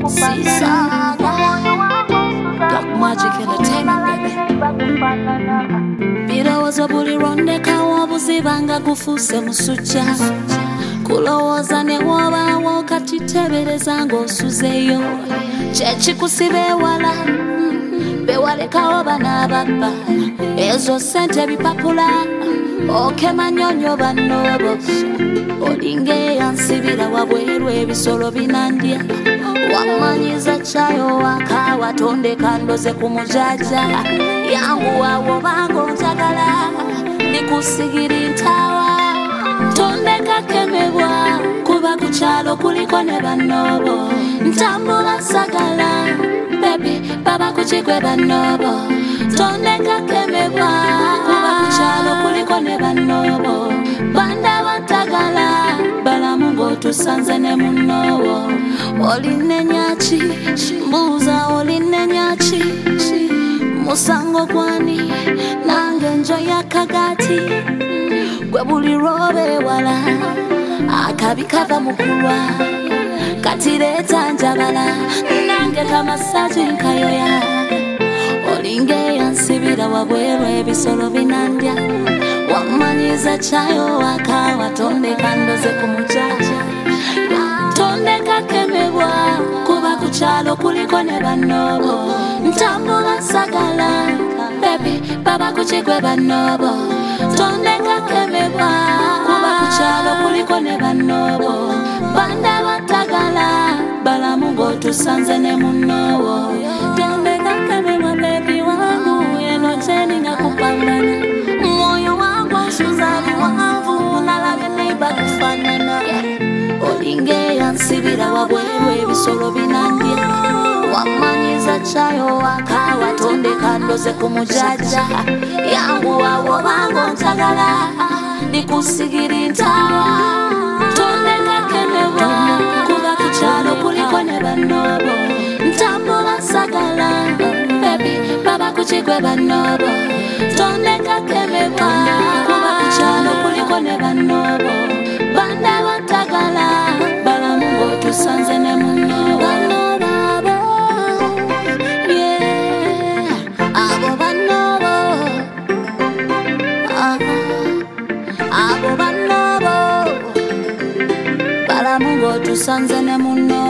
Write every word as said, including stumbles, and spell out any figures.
Seaside, Black Magic Entertainment, baby. Birowozo buli rondeka wobuzibanga gufuse musujja. Kulowooza ne wobaawo kati tebereza ng'osuzeyo. Kyekikusiba ewala, bewalekawo bana babba. Ezo ssente bipapula, okema nnyonyo bannobo. Olinga eyansibira wabweru ebisolo binandya. Wamanyiza kyayo waka watondeka ndoze ku mujaja. Yanguwa wobanga onjagala nikusigiri ntawa. Tondeka kemebwa kuba ku kyalo kuliko ne bannobo. Ntambula sagala baby baba ku kigwe bannobo. Tondeka kemebwa kuba ku kyalo kuliko ne bannobo. Banda batagala balamu ng'otusanze ne munnowo. Oline nyaki mbuuza oline nyaki musango gwani nange njo yakagati. Gwe buli lwobe wala akabi kava mukulwa kati leeta njagala nange kamasaji nkayoya. Olinga eyansibira wabweru ebisolo binandya. Wamanyiza kyayo waka watondeka ndoze ku mujaja. Tondeka kemebwa kuba ku kyalo kuliko ne bannobo. Ntambula sagala baby baba ku kigwe bannobo. Tondeka kemebwa kuba ku kyalo kuliko ne bannobo. Banda batagala balamu ng'otusanze ne munnowo. Tondeka kemebwa baby wangu eno kyeni nakupambana. Moyo wangu nsuzali wangu nalabye neiba kufanana. Olinga eyansibira wabweru ebisolo binandya. Wamanyiza kyayo waka watondeka ndoze ku mujaja. Yanguwa wobanga ontagala nikusigiri ntawa. Tondeka kemebwa kuba ku kyalo kuliko ne bannobo. Ntambula sagala baby baba ku kigwe bannobo. Tondeka kemebwa kuba ku kyalo kuliko ne bannobo. Banda batagala balamu ng'otusanze ne munnobo. Abo bannobo, abo bannobo balamu ng'otusanze ne munnobo.